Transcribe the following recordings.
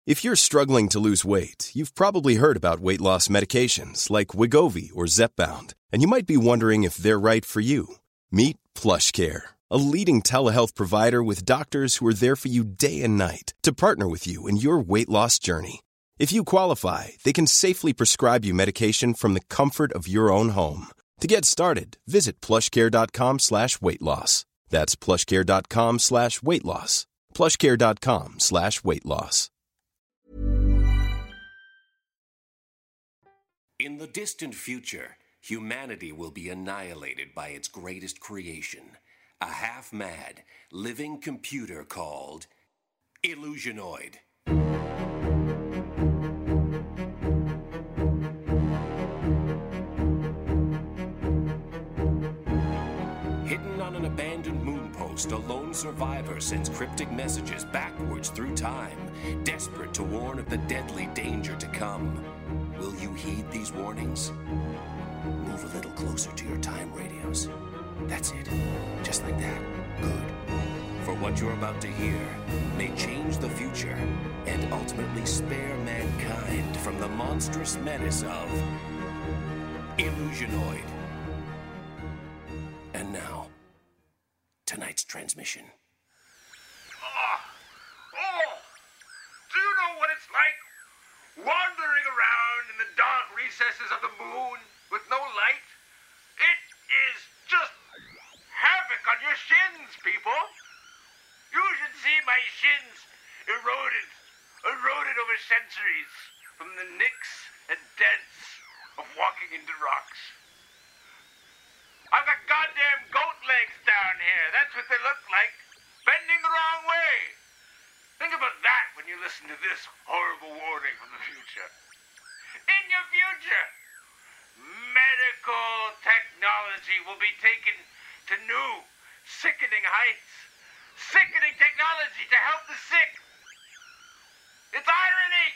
If you're struggling to lose weight, you've probably heard about weight loss medications like Wegovy or Zepbound, and you might be wondering if they're right for you. Meet PlushCare, a leading telehealth provider with doctors who are there for you day and night to partner with you in your weight loss journey. If you qualify, they can safely prescribe you medication from the comfort of your own home. To get started, visit plushcare.com/weightloss. That's plushcare.com/weightloss. plushcare.com/weightloss. In the distant future, humanity will be annihilated by its greatest creation, a half-mad, living computer called Illusionoid. Hidden on an abandoned moon post, a lone survivor sends cryptic messages backwards through time, desperate to warn of the deadly danger to come. Will you heed these warnings? Move a little closer to your time radios. That's it. Just like that. Good. For what you're about to hear may change the future and ultimately spare mankind from the monstrous menace of Illusionoid. And now, tonight's transmission. Do you know what it's like? Wandering around in the dark recesses of the moon with no light? It is just havoc on your shins, people. You should see my shins eroded over centuries from the nicks and dents of walking into rocks. I've got goddamn goat legs down here. That's what they look like. Bending the wrong way. Think about that when you listen to this horrible warning from the future. In your future, medical technology will be taken to new, sickening heights. Sickening technology to help the sick. It's irony!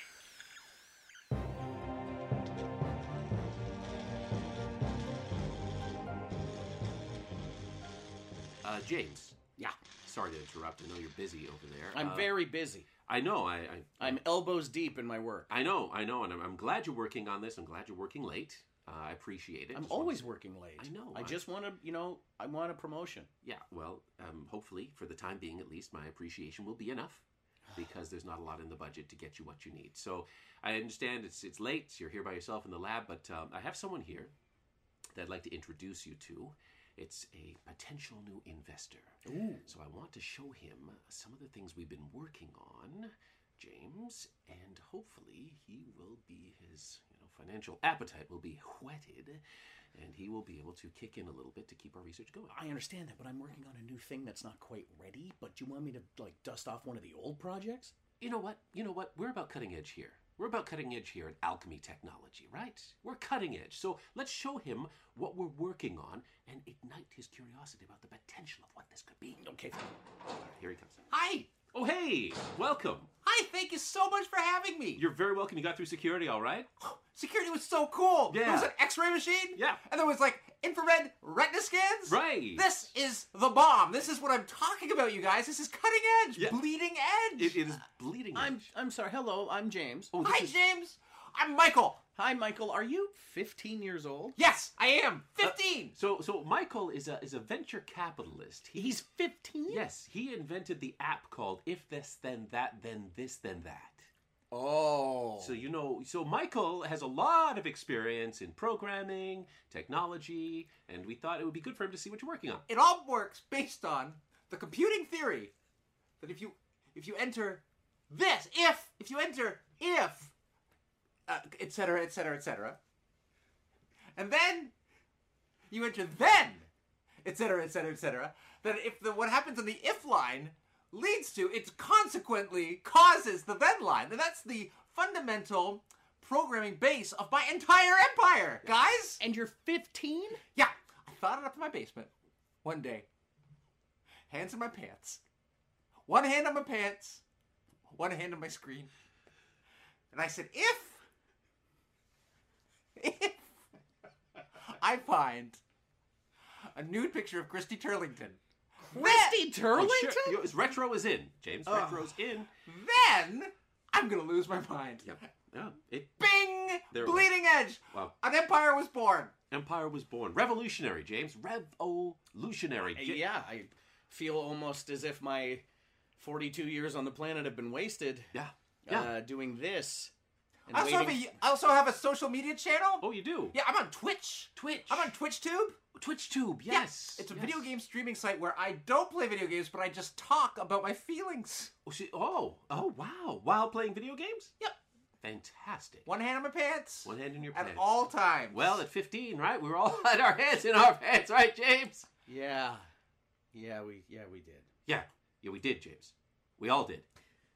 James. Yeah. Sorry to interrupt. I know you're busy over there. I'm very busy. I know. I'm elbows deep in my work. I know, and I'm glad you're working on this. I'm glad you're working late. I appreciate it. I'm always working late. I know. I just want to, I want a promotion. Yeah, well, hopefully, for the time being at least, my appreciation will be enough, because there's not a lot in the budget to get you what you need. So I understand it's late. You're here by yourself in the lab, but I have someone here that I'd like to introduce you to. It's a potential new investor. Ooh. So I want to show him some of the things we've been working on, James, and hopefully he will be, his financial appetite will be whetted, and he will be able to kick in a little bit to keep our research going. I understand that, but I'm working on a new thing that's not quite ready. But do you want me to dust off one of the old projects? You know what? We're about cutting edge here. We're about cutting edge here at Alchemy Technology, right? We're cutting edge. So let's show him what we're working on and ignite his curiosity about the potential of what this could be. Okay. All right, here he comes. Hi! Oh, hey! Welcome! Hi, thank you so much for having me! You're very welcome. You got through security all right? Security was so cool! Yeah. There was an x-ray machine? Yeah. And there was, infrared retina scans? Right. This is the bomb. This is what I'm talking about, you guys. This is cutting edge. Yeah. Bleeding edge. It is bleeding edge. I'm sorry. Hello, I'm James. Oh, Hi, James. I'm Michael. Hi, Michael. Are you 15 years old? Yes, I am. 15. So Michael is a venture capitalist. He's 15? Yes, he invented the app called If This Then That Then This Then That. Oh. So Michael has a lot of experience in programming, technology, and we thought it would be good for him to see what you're working on. It all works based on the computing theory that if you enter this, if you enter if, et cetera, et cetera, et cetera, and then you enter then, et cetera, et cetera, et cetera, that if what happens on the if line leads to, it consequently causes the then line. And that's the fundamental programming base of my entire empire, guys. And you're 15? Yeah, I thought it up in my basement one day. Hands in my pants. One hand on my pants, one hand on my screen. And I said, if I find a nude picture of Christy Turlington, Christy Turlington? Oh, sure. Retro is in, James. Retro's in. then I'm gonna lose my mind. Yep. Yeah. Bing! There it Bleeding Edge! Wow. An empire was born. Empire was born. Revolutionary, James. Revolutionary. Yeah, I feel almost as if my 42 years on the planet have been wasted. Yeah. Doing this. And I also have a social media channel. Oh, you do? Yeah, I'm on Twitch. I'm on TwitchTube. TwitchTube, yes. Yeah, it's a video game streaming site where I don't play video games, but I just talk about my feelings. Oh, wow. While playing video games? Yep. Fantastic. One hand in my pants. One hand in your At pants. all times. Well, at 15, right? We were all had our hands in our pants, right, James? Yeah. Yeah, we did. Yeah, we did, James. We all did.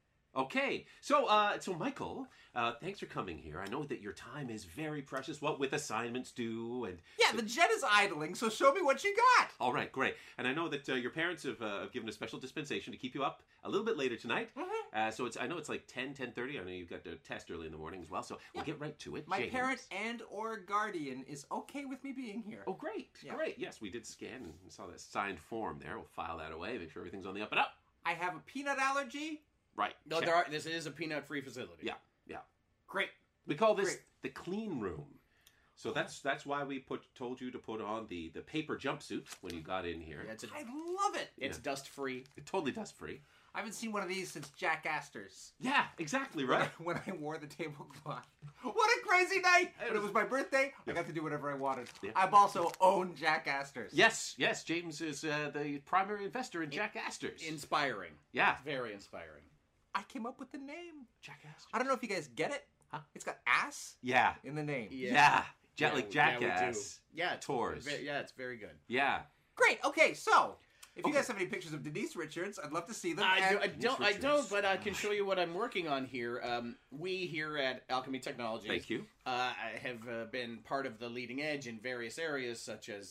Okay, so Michael, thanks for coming here. I know that your time is very precious, what with assignments due and... Yeah, the jet is idling, so show me what you got. All right, great. And I know that your parents have given a special dispensation to keep you up a little bit later tonight. Mm-hmm. So I know it's like 10:30. I know you've got a test early in the morning as well, so we'll get right to it. My James. parent and or guardian is okay with me being here. Oh, great, great. Yes, we did scan and saw that signed form there. We'll file that away, make sure everything's on the up and up. I have a peanut allergy. Right. No, check. this is a peanut-free facility. Yeah. Great. We call this the clean room. So that's why we told you to put on the paper jumpsuit when you got in here. Yeah, I love it. It's dust-free. It's totally dust-free. I haven't seen one of these since Jack Astor's. Yeah, exactly, right? When I wore the tablecloth. What a crazy night! When it was my birthday, I got to do whatever I wanted. Yeah. I've also owned Jack Astor's. Yes. James is the primary investor in Jack Astor's. Inspiring. Yeah. It's very inspiring. I came up with the name. Jack Astor. I don't know if you guys get it. Huh? It's got ass in the name. Yeah. Like Jackass. Yeah. Tours. It's very good. Yeah. Great. Okay, so if you guys have any pictures of Denise Richards, I'd love to see them. I don't, but I can show you what I'm working on here. We here at Alchemy Technologies, thank you, have been part of the leading edge in various areas, such as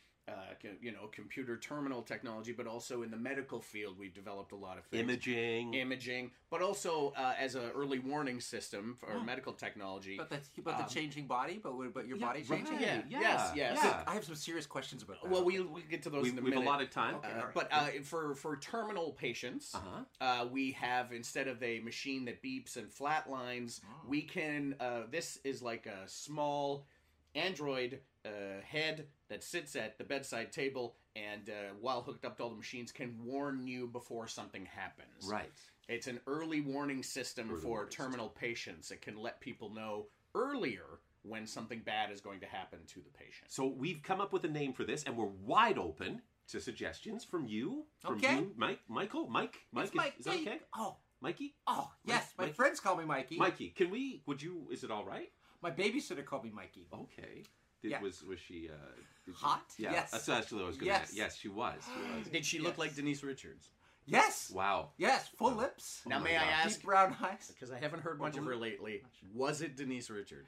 computer terminal technology, but also in the medical field, we've developed a lot of things. Imaging, but also as an early warning system for medical technology. But the changing body, but your body changing. Right. Yes. So I have some serious questions about that. Well, we'll get to those in a minute. We've allotted time. Okay, right. But for terminal patients, we have, instead of a machine that beeps and flatlines, we can. This is like a small Android head that sits at the bedside table and while hooked up to all the machines can warn you before something happens. Right. It's an early warning system for terminal patients. It can let people know earlier when something bad is going to happen to the patient. So we've come up with a name for this and we're wide open to suggestions from you. Michael? Mike? Is that okay? Oh. Mikey? Oh, yes. My friends call me Mikey. Mikey, is it all right? My babysitter called me Mikey. Okay. Was she hot? Yeah, yes. That's actually what I was going to ask. Yes, she was. Did she look like Denise Richards? Yes. Wow. Yes, full lips. Now, may I ask? Deep brown eyes. Because I haven't heard much of her lately. Was it Denise Richards?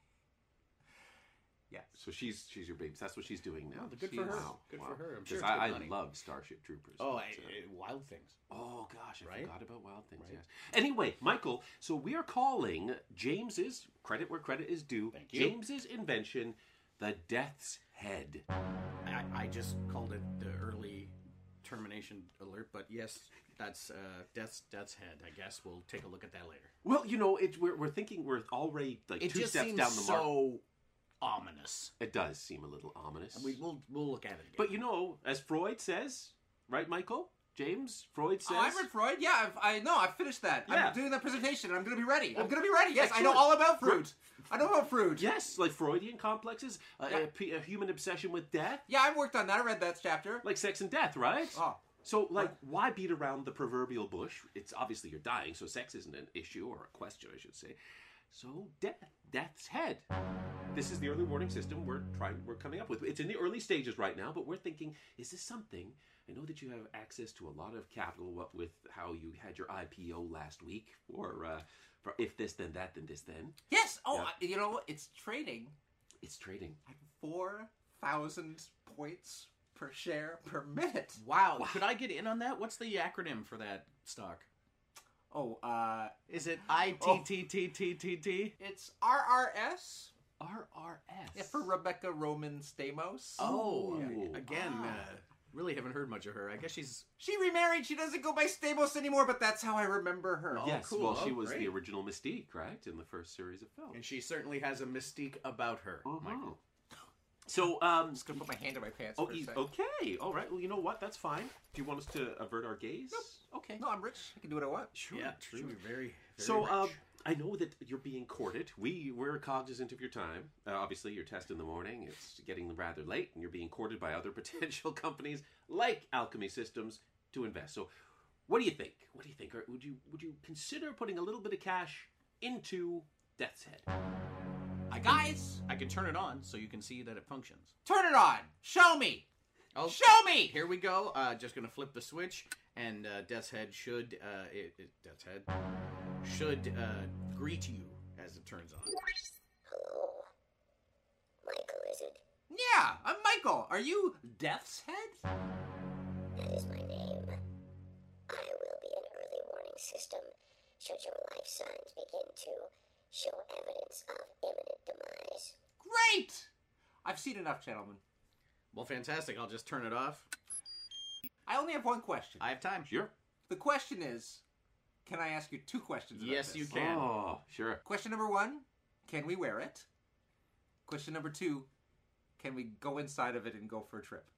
Yes. So she's your baby. That's what she's doing now. Oh, good for her. Wow. Good for her. I'm sure it's I good money. love Starship Troopers. Oh, Wild Things. Oh, gosh. I forgot about Wild Things, right. yes. Anyway, Michael, so we are calling James's, credit where credit is due, Thank you. James's invention, the Death's Head. I just called it the early termination alert, but yes, that's Death's Head. I guess we'll take a look at that later. Well, we're thinking we're already like two steps down the mark. So ominous. It does seem a little ominous. We'll look at it again. But as Freud says, right, Michael? James, Freud says... Oh, I read Freud. Yeah, I've finished that. Yeah. I'm doing that presentation, and I'm going to be ready. Yes, I know all about Freud. I know about Freud. Yes, like Freudian complexes, a human obsession with death. Yeah, I've worked on that. I read that chapter. Like sex and death, right? Oh. So, why beat around the proverbial bush? It's obviously you're dying, so sex isn't an issue, or a question, I should say. So, Death's Head. This is the early warning system we're coming up with. It's in the early stages right now, but we're thinking, is this something... I know that you have access to a lot of capital, what with how you had your IPO last week, for if this, then that, then this, then. Yes! Oh, yeah. You know what? It's trading. It's trading. At 4,000 points per share per minute. Wow. Could I get in on that? What's the acronym for that stock? Oh, is it ITTTTTT? It's RRS. RRS. Yeah, for Rebecca Roman Stamos. Oh, yeah. Again, Really haven't heard much of her. I guess she's... She remarried. She doesn't go by Stamos anymore, but that's how I remember her. Oh, yes, cool. well, she Oh, was great. the original Mystique, right, in the first series of films. And she certainly has a mystique about her, Michael. So, I'm just gonna put my hand in my pants for a second. okay, all right. Well, you know what? That's fine. Do you want us to avert our gaze? Nope. Okay. No, I'm rich. I can do what I want. Sure. Yeah, true. Very, very So, rich. I know that you're being courted. We're cognizant of your time. Obviously, your test in the morning. It's getting rather late, and you're being courted by other potential companies like Alchemy Systems to invest. So, what do you think? What do you think? Or would you consider putting a little bit of cash into Death's Head? Guys, I can turn it on so you can see that it functions. turn it on. Show me. Oh, Show me. here we go. Just gonna flip the switch, and Death's Head should Death's Head should greet you as it turns on. Hello, Michael, is it? Yeah, I'm Michael. Are you Death's Head? That is my name. I will be an early warning system should your life signs begin to show evidence of imminent demise. Great. I've seen enough, gentlemen. Well, fantastic. I'll just turn it off. I only have one question. I have time. Sure. The question is, can I ask you two questions about Yes, this? you can. Oh, sure. Question number one, can we wear it? Question number two, can we go inside of it and go for a trip?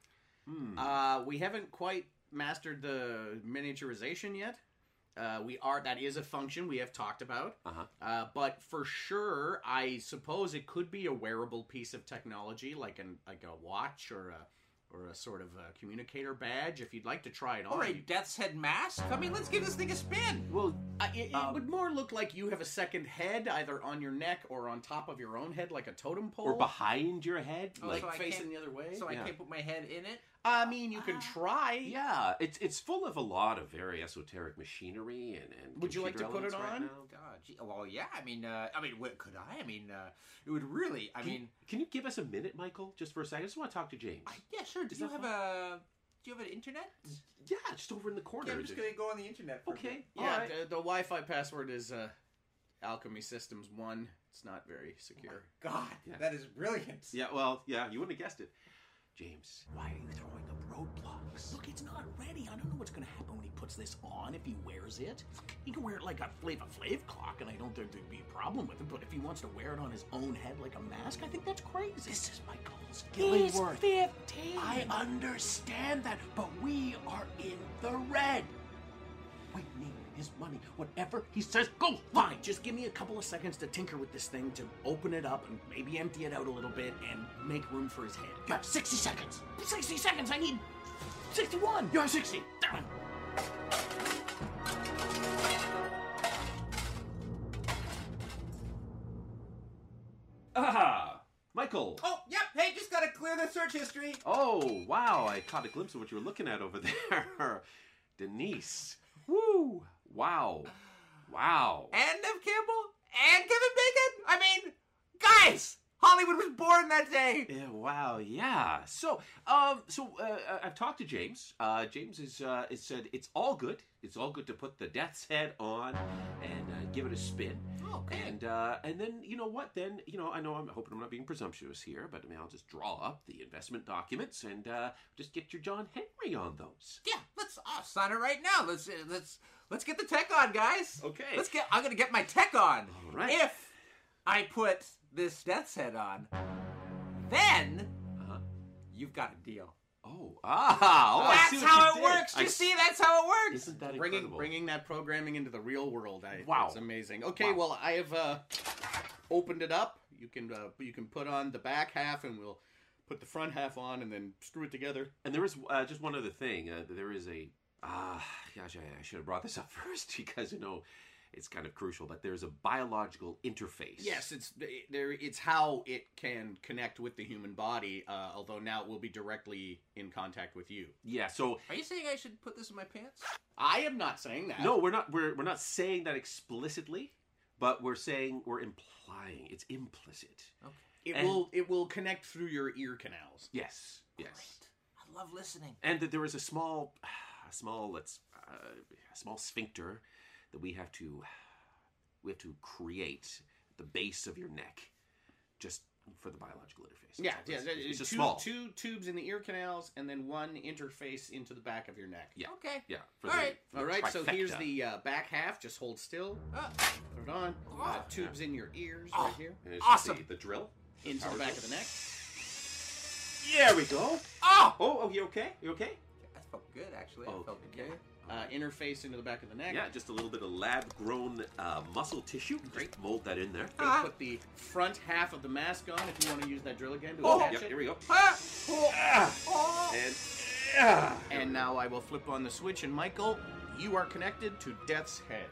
We haven't quite mastered the miniaturization yet. That is a function we have talked about. But for sure, I suppose it could be a wearable piece of technology, like a watch or a sort of a communicator badge. If you'd like to try it on, Or a Death's Head mask? I mean, let's give this thing a spin. Well, it would more look like you have a second head, either on your neck or on top of your own head, like a totem pole, or behind your head. Oh, like, so I facing can't- the other way. So Yeah. I can't put my head in it? I mean, you can try. yeah, it's full of a lot of very esoteric machinery and Would you like to computer put it elements right on? now. God, gee, well, yeah. I mean, what could I? I mean, it would really. I mean, Can you give us a minute, Michael, just for a second? I just want to talk to James. yeah, sure. Do you have an internet? Yeah, just over in the corner. Yeah, I'm just gonna go on the internet. For a Okay. bit. Yeah, All right. the Wi-Fi password is Alchemy Systems 1. It's not very secure. God, Yeah. that is brilliant. Yeah, well, yeah, you wouldn't have guessed it. James, why are you throwing up roadblocks? Look, it's not ready. I don't know what's going to happen when he puts this on if he wears it. He can wear it like a Flava Flav clock, and I don't think there'd be a problem with it. But if he wants to wear it on his own head like a mask, I think that's crazy. This is Michael's He's Gillingworth. 15. I understand that, but we are in the red. We need his money. Whatever he says, go. Fine, just give me a couple of seconds to tinker with this thing, to open it up and maybe empty it out a little bit and make room for his head. You have 60 seconds. 60 seconds, I need 61. You have 60. Darn. Ah, Michael. Oh, yep. Hey, just gotta clear the search history. Oh, wow. I caught a glimpse of what you were looking at over there. Denise. Woo. Wow. Wow. And Nev Campbell and Kevin Bacon. I mean, guys, Hollywood was born that day. Yeah, wow, yeah. So I've talked to James. James is said it's all good. It's all good to put the Death's Head on and give it a spin. Oh, okay. And then you know what? Then I know I'm hoping I'm not being presumptuous here, but I mean I'll just draw up the investment documents and just get your John Henry on those. Yeah, let's sign it right now. Let's get the tech on, guys. Okay. I'm gonna get my tech on. All right. If I put this Death's Head on, then you've got a deal. Oh, I see That's what how you it did. works. You see, that's how it works. Isn't that Bringing incredible? bringing that programming into the real world. Wow. It's amazing. Okay, well I have opened it up. You can put on the back half, and we'll put the front half on, and then screw it together. And there is just one other thing. There is a gosh, I should have brought this up first because it's kind of crucial. But there's a biological interface. Yes, it's how it can connect with the human body. Although now it will be directly in contact with you. Yeah. So Are you saying I should put this in my pants? I am not saying that. no, we're not. We're not saying that explicitly, but we're implying it's implicit. Okay. It will connect through your ear canals. Yes. Yes. Great. I love listening. And that there is a small sphincter that we have to create at the base of your neck, just for the biological interface. Yeah, It's just two, small. two tubes in the ear canals, and then one interface into the back of your neck. Yeah. Okay. Yeah. All right. for All the right, so here's trifecta. the back half. Just hold still. Put it on. Tubes in your ears right here. And it's Awesome. The drill. Into the Power back drill. of the neck. There we go. Oh! Oh, you okay? You okay? That felt good, actually. Oh, That felt okay. good. Interface into the back of the neck. Yeah, just a little bit of lab-grown muscle tissue. Great. Just mold that in there. Gonna put the front half of the mask on if you want to use that drill again to Oh, attach Yep, it. here we go. Ah! And And now I will flip on the switch, and Michael, you are connected to Death's Head.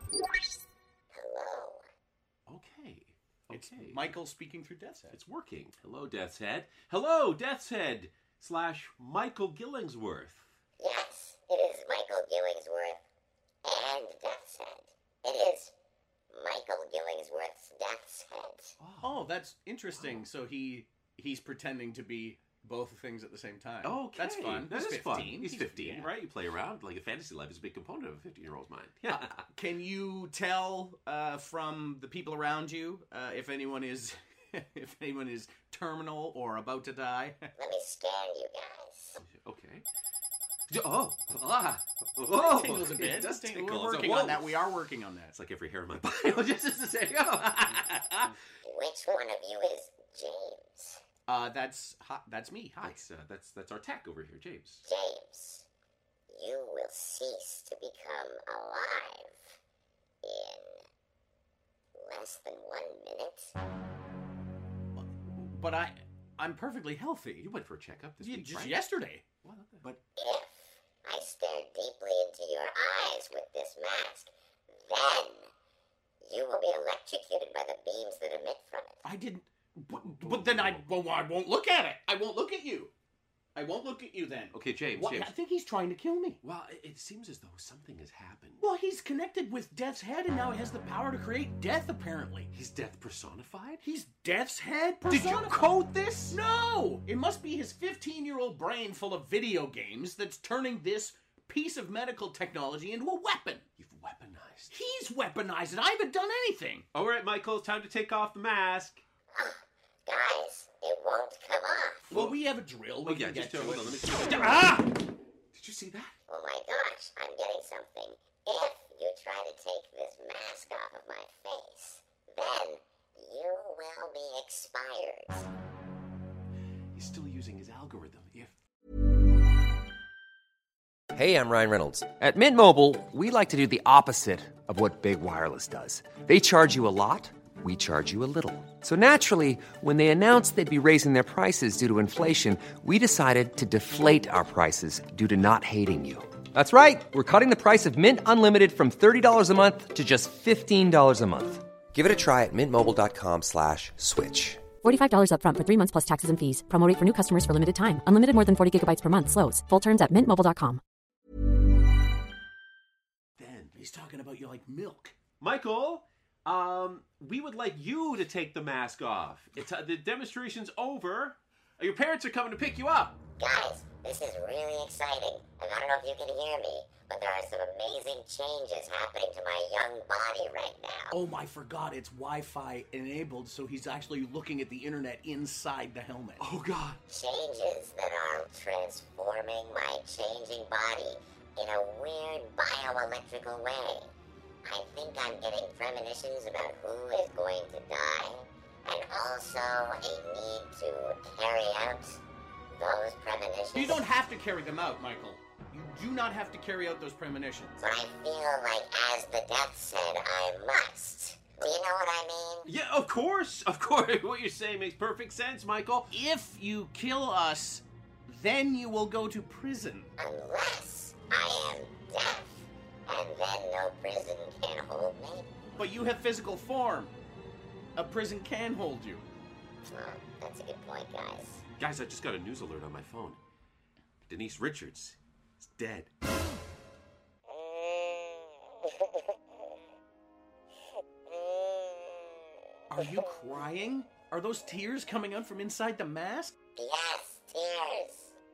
Hello. okay. It's Okay. Michael speaking through Death's Head. It's working. Hello, Death's Head. Hello, Death's Head / Michael Gillingsworth. Yes, it is Michael Gillingsworth and Death's Head. It is Michael Gillingsworth's Death's Head. Oh, that's interesting. So he's pretending to be both things at the same time. Okay. That's fun. That He's is 15. fun. He's 15, yeah. right? You play around. Like, a fantasy life is a big component of a 15-year-old's mind. Yeah. Can you tell from the people around you if anyone is if anyone is terminal or about to die? Let me scan you guys. Okay. Oh. Oh. Tingles a bit. It does tingle. We're So, working whoa. on that. We are working on that. It's like every hair in my body. just to say, Which one of you is James? That's me. Hi. That's our tech over here, James. James, you will cease to become alive in less than 1 minute. But I'm perfectly healthy. You went for a checkup this Yeah, week, just right? yesterday. Well, okay. But If I stare deeply into your eyes with this mask, then you will be electrocuted by the beams that emit from it. I didn't. But then I won't look at it. I won't look at you. I won't look at you then. Okay, James. What? James. I think he's trying to kill me. Well, it seems as though something has happened. Well, he's connected with Death's Head, and now he has the power to create death, apparently. He's death personified? He's Death's Head Did you personified. code this? No! It must be his 15-year-old brain full of video games that's turning this piece of medical technology into a weapon. You've weaponized. He's weaponized it. I haven't done anything. All right, Michael, it's time to take off the mask. Guys, it won't come off. Well, we have a drill. We Oh, yeah, can just get to hold it. on. Let me see. Ah! Did you see that? Oh my gosh, I'm getting something. If you try to take this mask off of my face, then you will be expired. He's still using his algorithm. If Hey, I'm Ryan Reynolds. At Mint Mobile, we like to do the opposite of what Big Wireless does. They charge you a lot, we charge you a little. So naturally, when they announced they'd be raising their prices due to inflation, we decided to deflate our prices due to not hating you. That's right. We're cutting the price of Mint Unlimited from $30 a month to just $15 a month. Give it a try at mintmobile.com/switch. $45 up front for 3 months plus taxes and fees. Promo rate for new customers for limited time. Unlimited more than 40 gigabytes per month. Slows full terms at mintmobile.com. then, He's talking about you like milk. Michael, we would like you to take the mask off. It's the demonstration's over. Your parents are coming to pick you up. Guys, this is really exciting. And I don't know if you can hear me, but there are some amazing changes happening to my young body right now. Oh, I forgot it's Wi-Fi enabled, so he's actually looking at the internet inside the helmet. Oh, God. Changes that are transforming my changing body in a weird bioelectrical way. I think I'm getting premonitions about who is going to die, and also a need to carry out those premonitions. You don't have to carry them out, Michael. You do not have to carry out those premonitions. But I feel like, as the death said, I must. Do you know what I mean? Yeah, of course. Of course. What you're saying makes perfect sense, Michael. If you kill us, then you will go to prison. Unless I am deaf, and then no prison can hold me. But you have physical form. A prison can hold you. Oh, that's a good point, guys. Guys, I just got a news alert on my phone. Denise Richards is dead. Are you crying? Are those tears coming out from inside the mask? Yes, tears.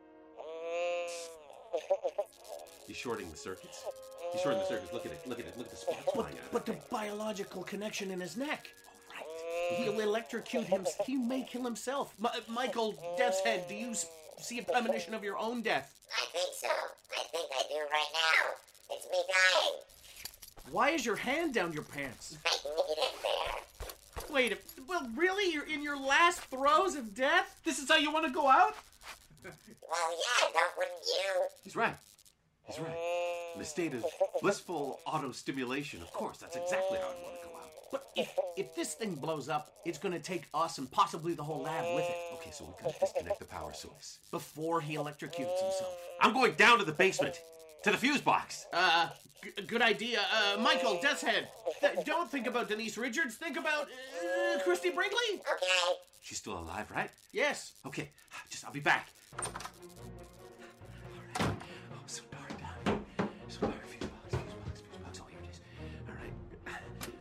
He's shorting the circuits. He's shorting the circuits. Look at it. Look at it. Look at the sparks flying out. But the biological connection in his neck. He'll electrocute him. He may kill himself. Michael, Death's Head, do you see a premonition of your own death? I think so. I think I do right now. It's me dying. Why is your hand down your pants? I need it there. Wait, well, really? You're in your last throes of death? This is how you want to go out? Well, yeah, wouldn't you? He's right. He's right. In a state of blissful auto-stimulation, of course, that's exactly how I'd want to go out. But if this thing blows up, it's gonna take us and possibly the whole lab with it. Okay, so we gotta disconnect the power source. Before he electrocutes himself. I'm going down to the basement, to the fuse box. Good idea. Michael, Death's Head, don't think about Denise Richards. Think about Christy Brinkley. Okay. She's still alive, right? Yes. Okay, I'll be back. All right. Oh, so dark down. So dark. Fuse box. Oh, here it is. All right.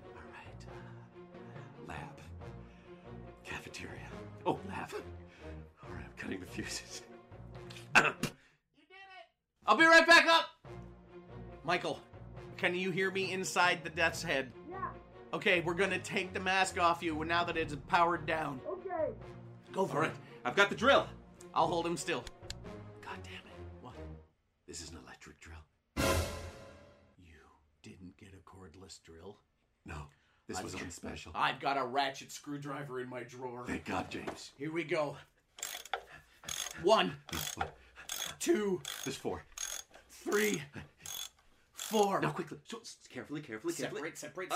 Lab. Cafeteria. Oh, lab. All right, I'm cutting the fuses. You did it! I'll be right back up! Michael, can you hear me inside the Death's Head? Yeah. Okay, we're gonna take the mask off you now that it's powered down. Okay. Go for All it. right, I've got the drill. I'll hold him still. God damn it. What? This is an electric drill. You didn't get a cordless drill? No, this was on special. I've got a ratchet screwdriver in my drawer. Thank God, James. Here we go. 1, 2, There's 4. 3, 4. Now, quickly. So, carefully. Separate.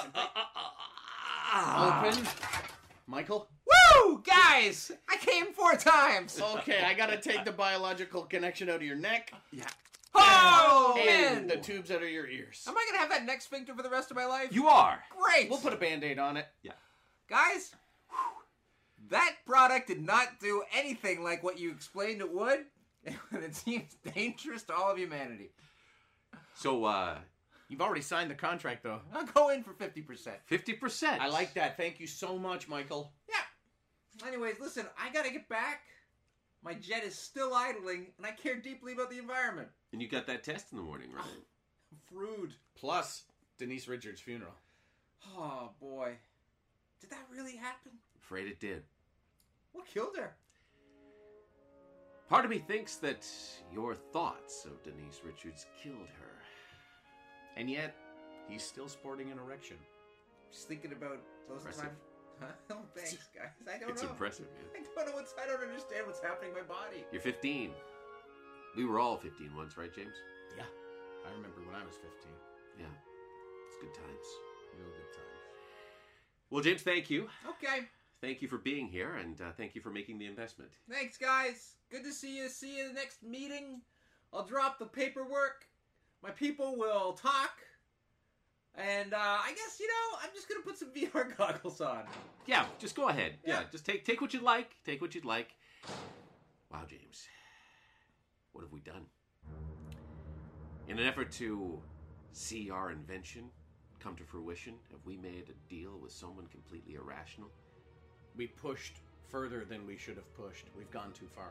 Open. Michael? Woo! Guys! I came 4 times! Okay, I gotta take the biological connection out of your neck. Yeah. Oh, And man! the tubes out of your ears. Am I gonna have that neck sphincter for the rest of my life? You are. Great! We'll put a Band-Aid on it. Yeah. Guys, that product did not do anything like what you explained it would, and it seems dangerous to all of humanity. So, You've already signed the contract, though. I'll go in for 50%. 50%. I like that. Thank you so much, Michael. Yeah. Anyways, listen, I gotta get back. My jet is still idling, and I care deeply about the environment. And you got that test in the morning, right? Frude. Plus, Denise Richards' funeral. Oh, boy. Did that really happen? Afraid it did. What killed her? Part of me thinks that your thoughts of Denise Richards killed her. And yet, he's still sporting an erection. Just thinking about those Impressive. times. Huh? Oh, thanks, guys. I don't It's know. impressive, man. I don't understand what's happening in my body. You're 15. We were all 15 once, right, James? Yeah. I remember when I was 15. Yeah. It's good times. Real good times. Well, James, thank you. Okay. Thank you for being here, and thank you for making the investment. Thanks, guys. Good to see you. See you in the next meeting. I'll drop the paperwork. My people will talk. And I guess, I'm just going to put some VR goggles on. Yeah, just go ahead. Yeah, Yeah. just take what you'd like. Take what you'd like. Wow, James. What have we done? In an effort to see our invention come to fruition, have we made a deal with someone completely irrational? We pushed further than we should have pushed. We've gone too far.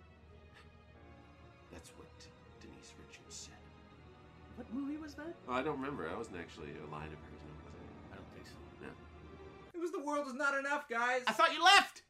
That's what Denise Richards said. What movie was that? Oh, I don't remember. That wasn't actually a line of hers. No, was it? I don't think so. No. It was The World Is Not Enough, guys. I thought you left!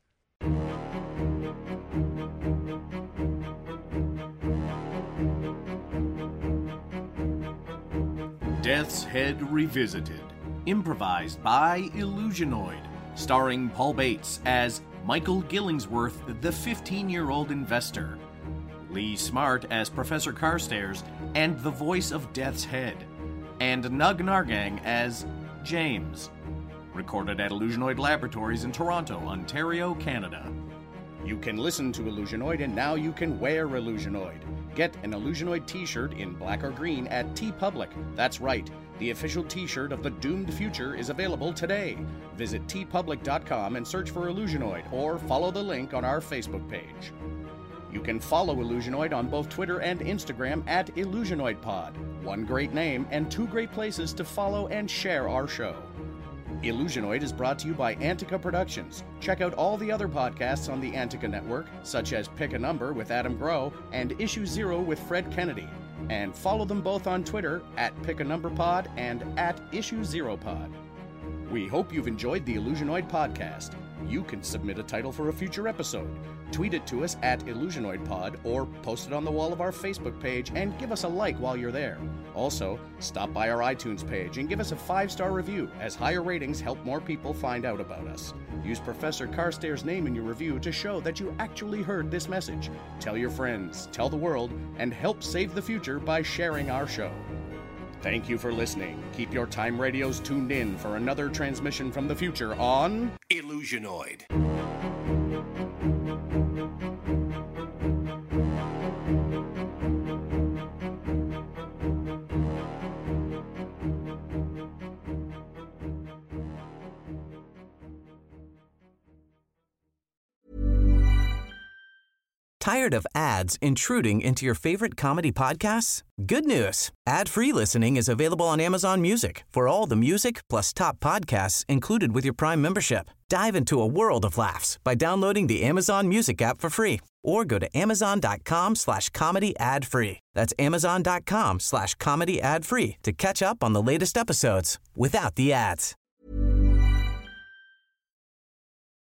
Death's Head Revisited. Improvised by Illusionoid. Starring Paul Bates as Michael Gillingsworth, the 15-year-old investor. Lee Smart as Professor Carstairs and the voice of Death's Head. And Nug Nargang as James. Recorded at Illusionoid Laboratories in Toronto, Ontario, Canada. You can listen to Illusionoid and now you can wear Illusionoid. Get an Illusionoid t-shirt in black or green at TeePublic. That's right, the official t-shirt of the doomed future is available today. Visit teepublic.com and search for Illusionoid or follow the link on our Facebook page. You can follow Illusionoid on both Twitter and Instagram at IllusionoidPod. One great name and 2 great places to follow and share our show. Illusionoid is brought to you by Antica Productions. Check out all the other podcasts on the Antica Network, such as Pick a Number with Adam Groh and Issue Zero with Fred Kennedy. And follow them both on Twitter at PickANumberPod and at Issue0Pod. We hope you've enjoyed the Illusionoid podcast. You can submit a title for a future episode. Tweet it to us at IllusionoidPod or post it on the wall of our Facebook page and give us a like while you're there. Also, stop by our iTunes page and give us a 5-star review, as higher ratings help more people find out about us. Use Professor Carstairs' name in your review to show that you actually heard this message. Tell your friends, tell the world, and help save the future by sharing our show. Thank you for listening. Keep your time radios tuned in for another transmission from the future on Illusionoid. Tired of ads intruding into your favorite comedy podcasts? Good news. Ad-free listening is available on Amazon Music for all the music plus top podcasts included with your Prime membership. Dive into a world of laughs by downloading the Amazon Music app for free or go to amazon.com/comedy ad-free. That's amazon.com/comedy ad-free to catch up on the latest episodes without the ads.